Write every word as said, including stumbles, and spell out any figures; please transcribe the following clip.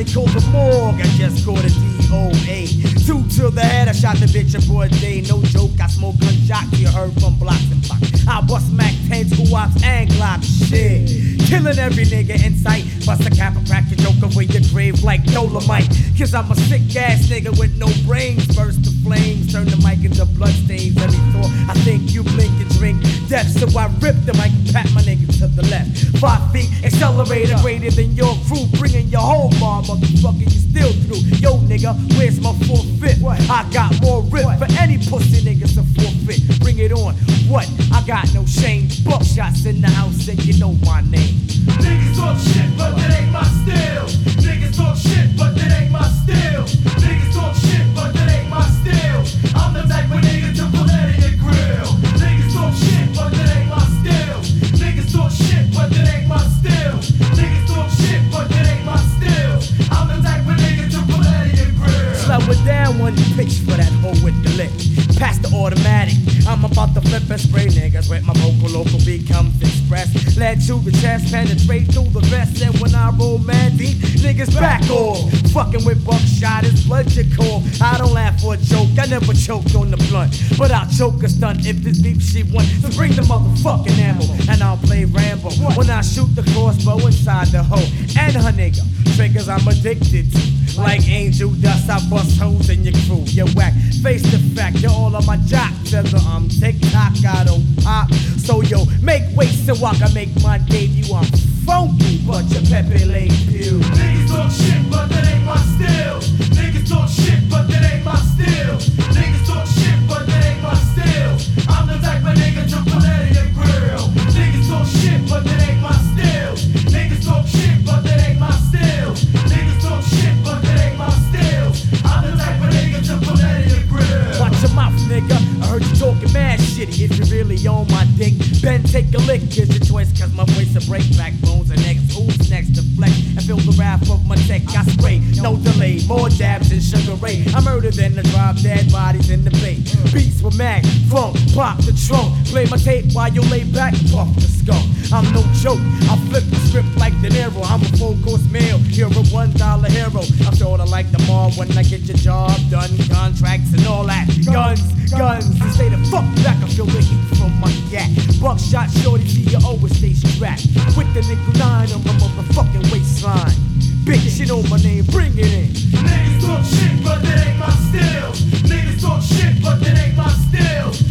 they call the morgue. I just called a D O A. Two to the head, I shot the bitch in broad day. No joke, I smoke gunshots, you heard from blocks and blocks. I bust Mac tens, Uops, and Glocks. Shit, killing every nigga in sight. Bust a cap and crack your joke over your grave like Dolomite. Cause I'm a sick ass nigga with no brains. Burst the flames, turn the mic into bloodstains. Every thought, I think you blink and drink death. So I rip the mic and pat my nigga to the left. Five feet, accelerator greater than your crew. Bringing your whole bar, motherfucker, you still through. Yo nigga, where's my forfeit? I got more rip for any pussy niggas to forfeit. Bring it on, what? I got no shame. Buckshots in the house and you know my name. Niggas talk shit, but that ain't my style. Niggas talk shit, but that ain't my style. Niggas talk shit, but that ain't my style. I'm the type of nigga to pull out of your grill. Niggas talk shit, but that ain't my style. Niggas talk shit, but that ain't my style. Niggas talk shit, but that ain't my style. I'm the type of nigga to pull out of your grill. Slow it down when you pitch for that hole with the lick. Pass the automatic. I'm about to flip and spray niggas with my vocal local beat comes express. Lead to the chest, penetrate through the vest. And when I roll mad deep, niggas back off. Fucking with buckshot is blood you call. I don't laugh for a joke, I never choked on the blunt. But I'll choke a stunt if this deep she wants. So bring the motherfucking ammo and I'll play Rambo. When I shoot the crossbow inside the hoe. And her nigga, triggers I'm addicted to. Like angel dust, I bust holes in your crew. You whack, face the fact, you're all on my jock. Says I'm tick-tock, I don't pop. So yo, make way so I can make my debut. I'm funky, but your Pepe Le Pew. Niggas talk shit, but that ain't my style. Niggas talk shit, but that ain't my style. Niggas talk shit, but that ain't my style. I'm the type of nigga to pull out of your grill. Niggas talk shit, but that ain't my style. Niggas talk shit, but that ain't my style. Niggas talk shit, but that ain't my style. I'm the type of nigga to pull out of your grill. Watch your mouth, nigga. I heard you talking mad shitty. If you really on my dick, then take a lick. Here's your choice, cause my voice will break backbones and necks. Who's next to flex and feel the wrath of my tech? I spray, no delay, more dabs than Sugar Ray. I murder than the drop dead bodies in the bay. Beats with Mac, funk, pop the trunk. Play my tape while you lay back, puff the skunk. I'm no joke, I flip the script like De Niro. I'm a full course meal, you're a one dollar hero. I'm sorta like the mall when I get your job done. Contracts and all that, guns, guns. You stay the fuck back, I feel the heat from my gat. Buckshot shorty, see you always stay strapped. With the nickel nine on my motherfucking waistline. Bitch, you know my name, bring it in. Niggas talk shit, but that ain't my style. Niggas talk shit, but that ain't my style.